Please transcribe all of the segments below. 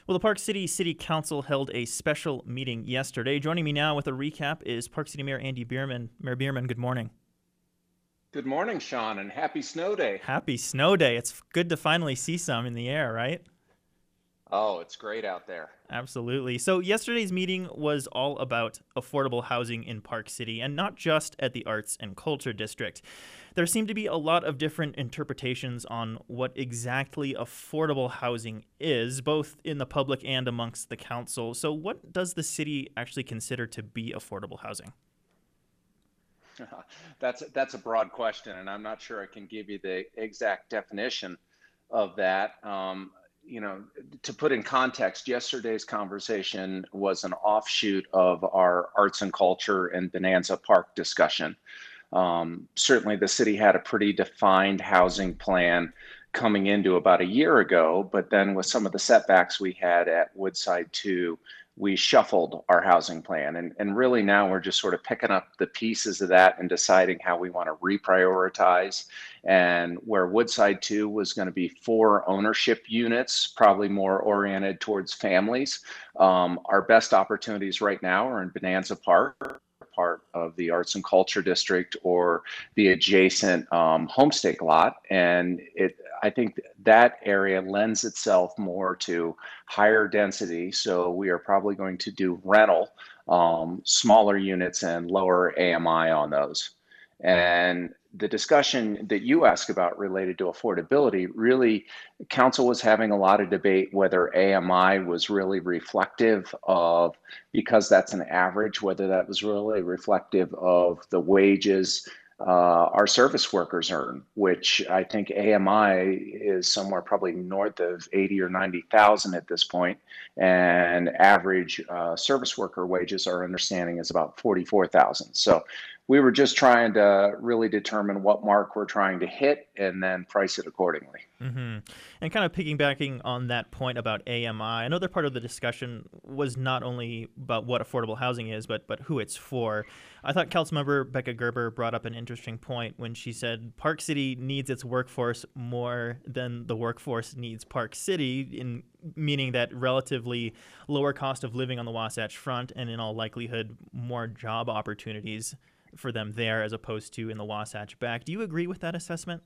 Well, the Park City City Council held a special meeting yesterday. Joining me now with a recap is Park City Mayor Andy Bierman. Mayor Bierman, good morning. Good morning, Sean, and happy snow day. Happy snow day. It's good to finally see some in the air, right? Oh, it's great out there. Absolutely. So, yesterday's meeting was all about affordable housing in Park City and not just at the Arts and Culture District. There seem to be a lot of different interpretations on what exactly affordable housing is, both in the public and amongst the council. So, what does the city actually consider to be affordable housing? That's a broad question, and I'm not sure I can give you the exact definition of that. You know, to put in context, yesterday's conversation was an offshoot of our arts and culture and Bonanza Park discussion. Certainly, the city had a pretty defined housing plan coming into about a year ago, but then with some of the setbacks we had at Woodside 2, we shuffled our housing plan. And really now we're just sort of picking up the pieces of that and deciding how we want to reprioritize. And where Woodside 2 was going to be 4 ownership units, probably more oriented towards families, our best opportunities right now are in Bonanza Park, part of the Arts and Culture District, or the adjacent Homestake lot. And I think that area lends itself more to higher density. So we are probably going to do rental, smaller units and lower AMI on those. And the discussion that you asked about related to affordability, really, council was having a lot of debate whether AMI was really reflective of, because that's an average, whether that was really reflective of the wages our service workers earn, which I think AMI is somewhere probably north of 80 or 90,000 at this point, and average service worker wages, our understanding is about 44,000. So we were just trying to really determine what mark we're trying to hit and then price it accordingly. Mm-hmm. And kind of piggybacking on that point about AMI, another part of the discussion was not only about what affordable housing is, but who it's for. I thought Councilmember Becca Gerber brought up an interesting point when she said Park City needs its workforce more than the workforce needs Park City, in meaning that relatively lower cost of living on the Wasatch Front and in all likelihood more job opportunities for them there as opposed to in the Wasatch Back. Do you agree with that assessment?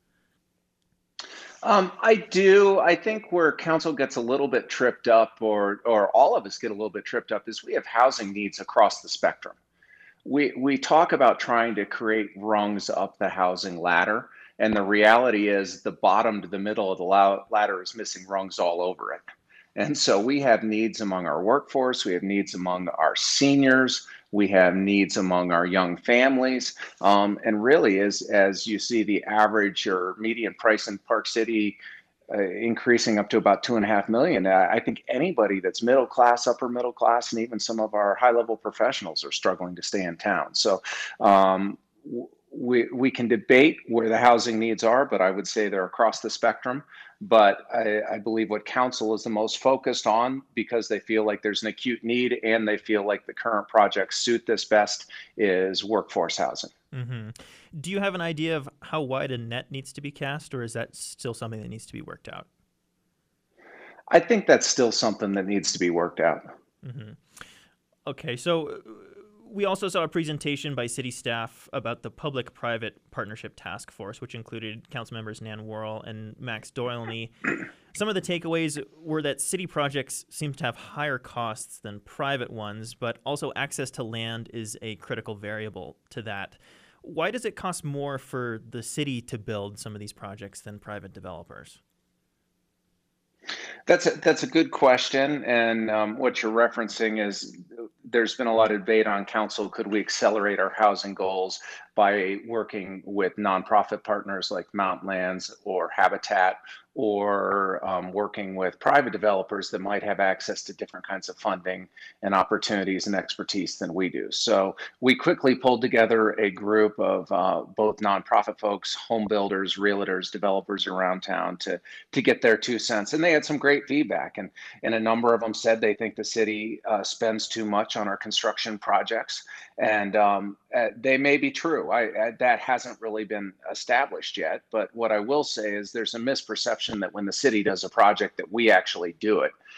I do. I think where council gets a little bit tripped up, or all of us get a little bit tripped up, is we have housing needs across the spectrum. We talk about trying to create rungs up the housing ladder, and the reality is the bottom to the middle of the ladder is missing rungs all over it. And so we have needs among our workforce, we have needs among our seniors, we have needs among our young families. And really, as you see the average or median price in Park City increasing up to about 2.5 million, I think anybody that's middle class, upper middle class, and even some of our high level professionals are struggling to stay in town. So we can debate where the housing needs are, but I would say they're across the spectrum. But I believe what council is the most focused on, because they feel like there's an acute need and they feel like the current projects suit this best, is workforce housing. Mm-hmm. Do you have an idea of how wide a net needs to be cast, or is that still something that needs to be worked out? I think that's still something that needs to be worked out. Mm-hmm. Okay, so we also saw a presentation by city staff about the public-private partnership task force, which included council members Nan Worrell and Max Doylney. Some of the takeaways were that city projects seem to have higher costs than private ones, but also access to land is a critical variable to that. Why does it cost more for the city to build some of these projects than private developers? That's a good question, and what you're referencing is there's been a lot of debate on council. Could we accelerate our housing goals by working with nonprofit partners like Mountain Lands or Habitat, or working with private developers that might have access to different kinds of funding and opportunities and expertise than we do? So we quickly pulled together a group of both nonprofit folks, home builders, realtors, developers around town to get their 2 cents, and they had some great feedback. And a number of them said they think the city spends too much on our construction projects, and they may be true. That hasn't really been established yet, but what I will say is there's a misperception that when the city does a project that we actually do it.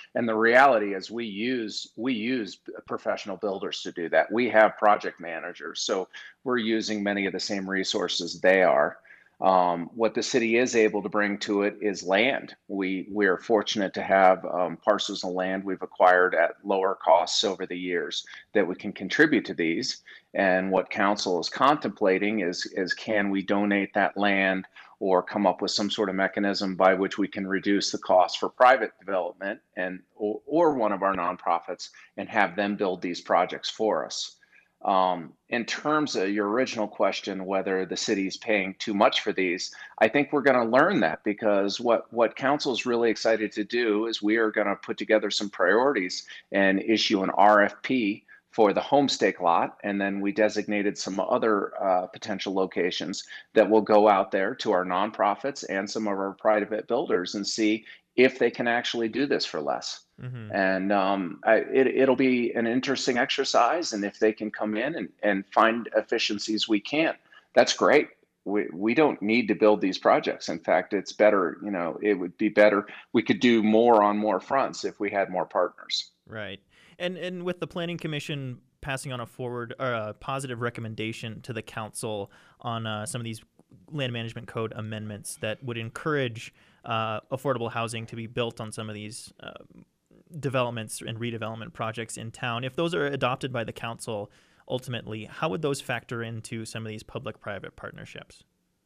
And the reality is we use professional builders to do that. We have project managers, so we're using many of the same resources they are. What the city is able to bring to it is land. We are fortunate to have parcels of land we've acquired at lower costs over the years that we can contribute to these. And what council is contemplating is can we donate that land or come up with some sort of mechanism by which we can reduce the cost for private development and or one of our nonprofits and have them build these projects for us. In terms of your original question, whether the city is paying too much for these, I think we're going to learn that because what council is really excited to do is we are going to put together some priorities and issue an RFP for the homestake lot, and then we designated some other potential locations that will go out there to our nonprofits and some of our private builders and see if they can actually do this for less. Hmm. And it'll be an interesting exercise. And if they can come in and find efficiencies we can't, that's great. We don't need to build these projects. In fact, it's better, it would be better. We could do more on more fronts if we had more partners. Right. And with the Planning Commission passing on a forward or a positive recommendation to the council on some of these land management code amendments that would encourage affordable housing to be built on some of these developments and redevelopment projects in town. If those are adopted by the council, ultimately, how would those factor into some of these public-private partnerships?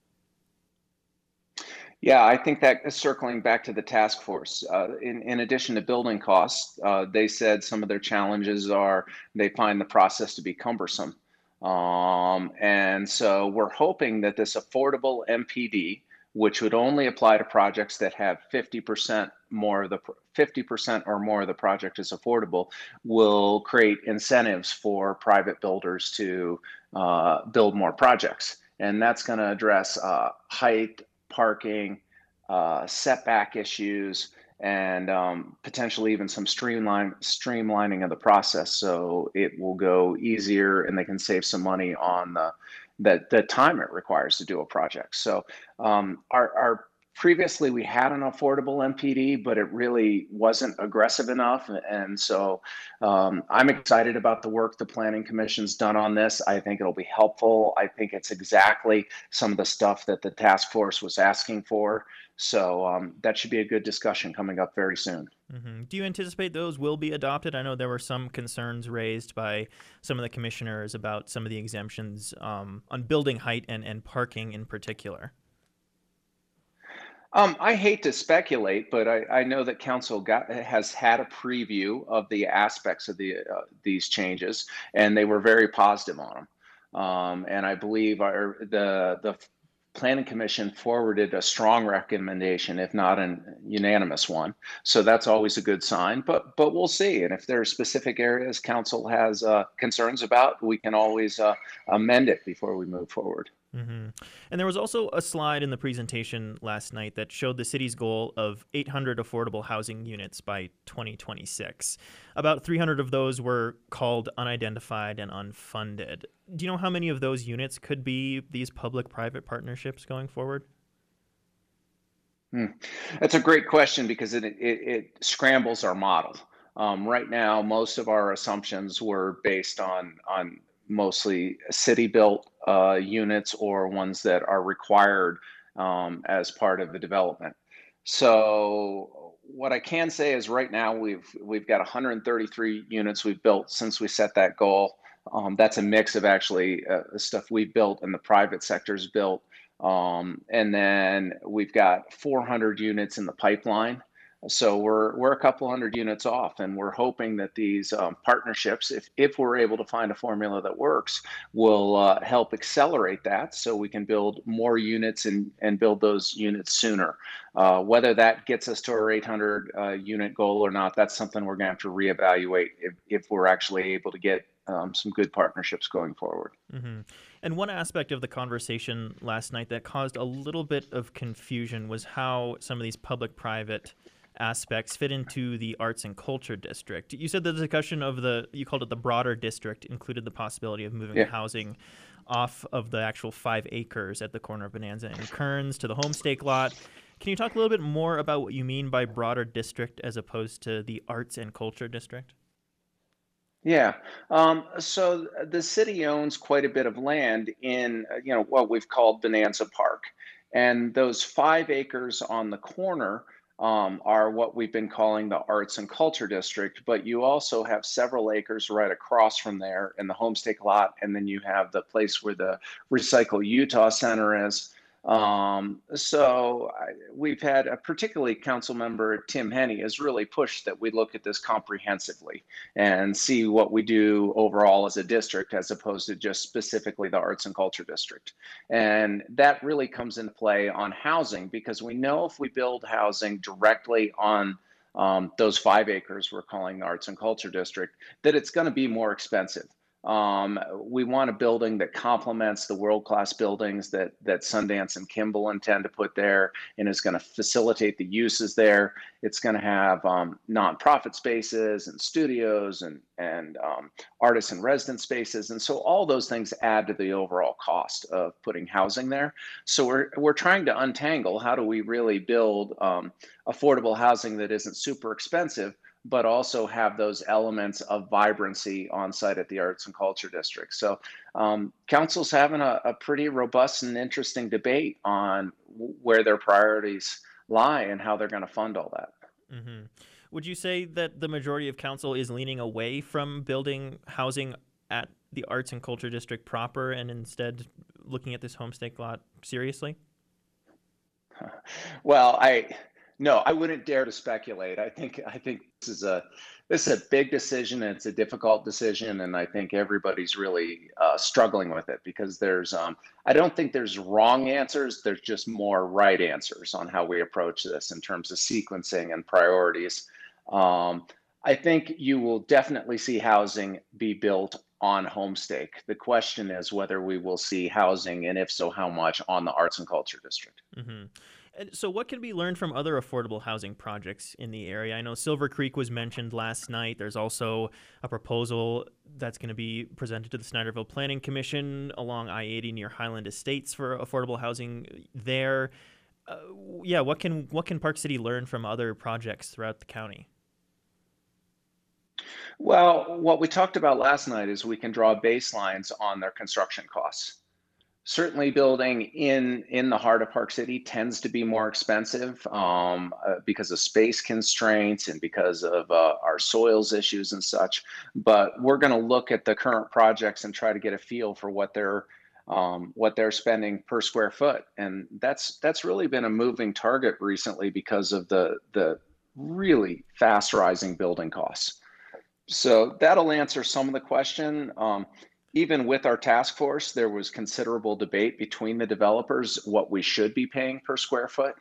Yeah, I think that circling back to the task force, in addition to building costs, they said some of their challenges are they find the process to be cumbersome. And so we're hoping that this affordable MPD, which would only apply to projects that have 50% or more of the project is affordable, will create incentives for private builders to build more projects. And that's going to address height, parking, setback issues, and potentially even some streamlining of the process, so it will go easier and they can save some money on the time it requires to do a project. So our previously we had an affordable MPD, but it really wasn't aggressive enough. And so I'm excited about the work the Planning Commission's done on this. I think it'll be helpful. I think it's exactly some of the stuff that the task force was asking for. So that should be a good discussion coming up very soon. Hmm. Do you anticipate those will be adopted? I know there were some concerns raised by some of the commissioners about some of the exemptions on building height and parking in particular. I hate to speculate, but I know that council has had a preview of the aspects of these changes, and they were very positive on them. And I believe the Planning Commission forwarded a strong recommendation, if not an unanimous one. So that's always a good sign. But we'll see. And if there are specific areas council has concerns about, we can always amend it before we move forward. Hmm. And there was also a slide in the presentation last night that showed the city's goal of 800 affordable housing units by 2026. About 300 of those were called unidentified and unfunded. Do you know how many of those units could be these public-private partnerships going forward? That's a great question because it scrambles our model. Right now, most of our assumptions were based on mostly city-built units or ones that are required as part of the development. So what I can say is right now we've got 133 units we've built since we set that goal. That's a mix of actually stuff we built and the private sector's built. And then we've got 400 units in the pipeline. So we're a couple hundred units off, and we're hoping that these partnerships, if we're able to find a formula that works, will help accelerate that so we can build more units and build those units sooner. Whether that gets us to our 800 unit goal or not, that's something we're going to have to reevaluate if we're actually able to get some good partnerships going forward. Hmm. And one aspect of the conversation last night that caused a little bit of confusion was how some of these public-private aspects fit into the arts and culture district. You said the discussion of you called it the broader district, included the possibility of moving Yeah. housing off of the actual 5 acres at the corner of Bonanza and Kearns to the homestake lot. Can you talk a little bit more about what you mean by broader district as opposed to the arts and culture district? Yeah. So the city owns quite a bit of land in, what we've called Bonanza Park. And those 5 acres on the corner are what we've been calling the Arts and Culture District. But you also have several acres right across from there in the Homestake lot. And then you have the place where the Recycle Utah Center is. We've had, particularly Council Member Tim Henney has really pushed that we look at this comprehensively and see what we do overall as a district as opposed to just specifically the arts and culture district. And that really comes into play on housing because we know if we build housing directly on those 5 acres we're calling the arts and culture district, that it's going to be more expensive. We want a building that complements the world-class buildings that Sundance and Kimball intend to put there and is going to facilitate the uses there. It's going to have nonprofit spaces and studios and artists and resident spaces. And so all those things add to the overall cost of putting housing there. So we're trying to untangle how do we really build affordable housing that isn't super expensive, but also have those elements of vibrancy on site at the Arts and Culture District. So council's having a pretty robust and interesting debate on where their priorities lie and how they're going to fund all that. Hmm. Would you say that the majority of council is leaning away from building housing at the Arts and Culture District proper and instead looking at this homestake lot seriously? Well, no, I wouldn't dare to speculate. I think this is a big decision and it's a difficult decision, and I think everybody's really struggling with it because there's I don't think there's wrong answers. There's just more right answers on how we approach this in terms of sequencing and priorities. I think you will definitely see housing be built on Homestake. The question is whether we will see housing, and if so, how much on the Arts and Culture District. Hmm. And so, what can be learned from other affordable housing projects in the area? I know Silver Creek was mentioned last night. There's also a proposal that's going to be presented to the Snyderville Planning Commission along I-80 near Highland Estates for affordable housing there. Uh, yeah, what can Park City learn from other projects throughout the county? Well, what we talked about last night is we can draw baselines on their construction costs. Certainly, building in the heart of Park City tends to be more expensive because of space constraints and because of our soils issues and such. But we're going to look at the current projects and try to get a feel for what they're spending per square foot, and that's really been a moving target recently because of the really fast rising building costs. So that'll answer some of the question. Even with our task force, there was considerable debate between the developers what we should be paying per square foot.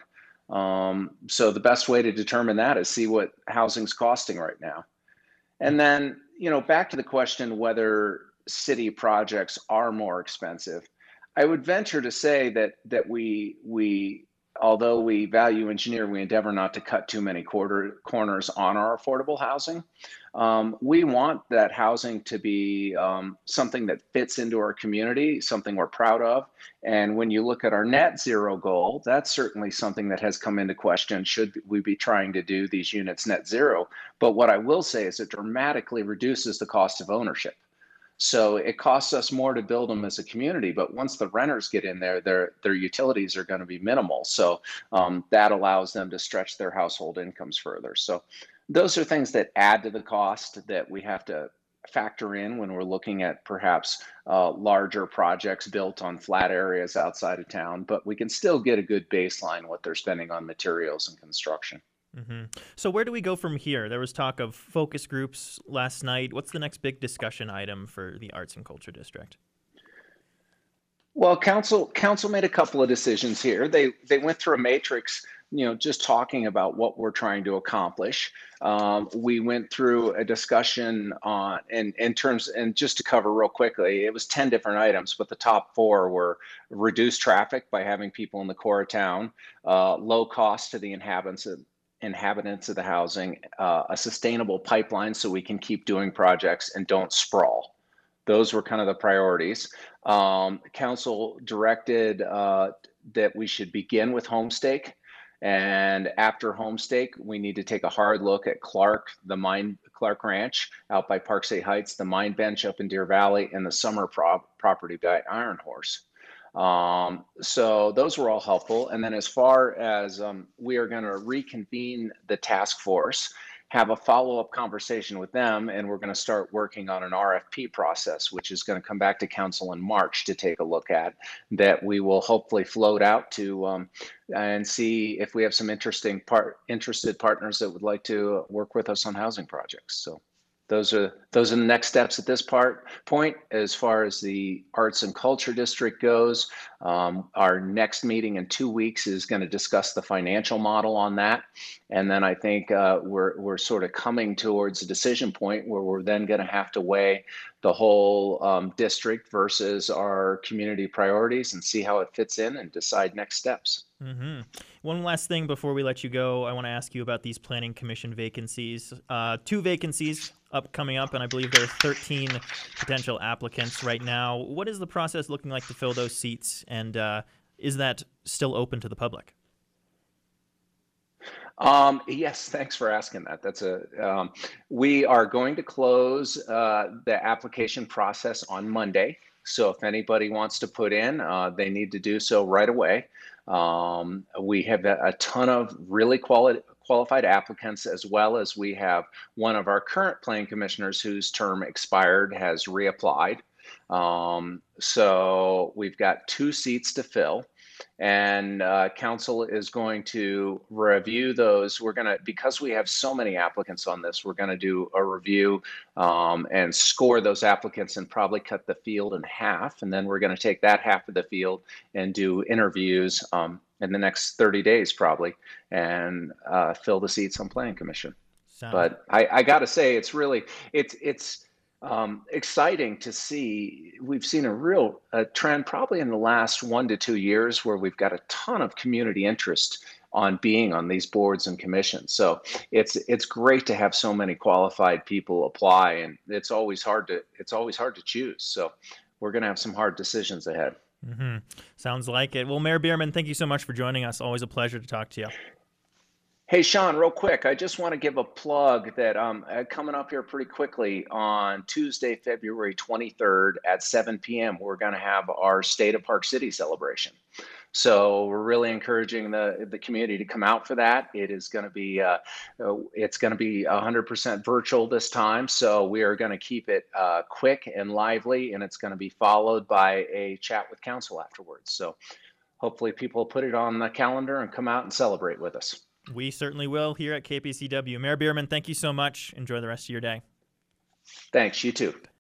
So the best way to determine that is see what housing's costing right now. And then, back to the question whether city projects are more expensive. I would venture to say that we although we value engineer, we endeavor not to cut too many corners on our affordable housing. We want that housing to be something that fits into our community, something we're proud of. And when you look at our net zero goal, that's certainly something that has come into question. Should we be trying to do these units net zero? But what I will say is it dramatically reduces the cost of ownership. So it costs us more to build them as a community, but once the renters get in there, their utilities are going to be minimal. So that allows them to stretch their household incomes further. So those are things that add to the cost that we have to factor in when we're looking at perhaps larger projects built on flat areas outside of town. But we can still get a good baseline what they're spending on materials and construction. Hmm. So where do we go from here? There was talk of focus groups last night. What's the next big discussion item for the Arts and Culture District? Well, council made a couple of decisions here. They went through a matrix, just talking about what we're trying to accomplish. We went through a discussion on in terms, and just to cover real quickly, it was 10 different items, but the top four were reduce traffic by having people in the core of town, low cost to the inhabitants of the housing, a sustainable pipeline so we can keep doing projects and don't sprawl. Those were kind of the priorities. Council directed that we should begin with Homestake And after Homestake, we need to take a hard look at Clark Ranch out by Park City Heights, the Mine Bench up in Deer Valley, and the summer property by Iron Horse. So those were all helpful. And then as far as we are going to reconvene the task force, have a follow-up conversation with them, and we're going to start working on an RFP process, which is going to come back to council in March to take a look at, that we will hopefully float out to and see if we have some interested partners that would like to work with us on housing projects. So those are the next steps at this point. As far as the Arts and Culture District goes, our next meeting in 2 weeks is going to discuss the financial model on that, and then I think we're sort of coming towards a decision point where we're then going to have to weigh the whole district versus our community priorities and see how it fits in and decide next steps. Mm-hmm. One last thing before we let you go, I want to ask you about these planning commission vacancies. 2 vacancies coming up, and I believe there are 13 potential applicants right now. What is the process looking like to fill those seats, and is that still open to the public? Yes, thanks for asking that. We are going to close the application process on Monday. So if anybody wants to put in, they need to do so right away. We have a ton of really qualified applicants, as well as we have one of our current planning commissioners whose term expired has reapplied. So we've got 2 seats to fill, and council is going to review those. Because we have so many applicants on this, we're going to do a review and score those applicants and probably cut the field in half. And then we're going to take that half of the field and do interviews in the next 30 days probably, and fill the seats on Planning Commission. But I got to say, it's exciting to see. We've seen a real trend probably in the last 1 to 2 years where we've got a ton of community interest on being on these boards and commissions. So it's great to have so many qualified people apply, and it's always hard to choose. So we're going to have some hard decisions ahead. Mm-hmm. Sounds like it. Well, Mayor Bierman, thank you so much for joining us. Always a pleasure to talk to you. Hey, Sean, real quick, I just want to give a plug that coming up here pretty quickly on Tuesday, February 23rd at 7 p.m., we're going to have our State of Park City celebration. So we're really encouraging the community to come out for that. It is going to be 100% virtual this time. So we are going to keep it quick and lively, and it's going to be followed by a chat with council afterwards. So hopefully people put it on the calendar and come out and celebrate with us. We certainly will here at KPCW. Mayor Bierman, thank you so much. Enjoy the rest of your day. Thanks. You too.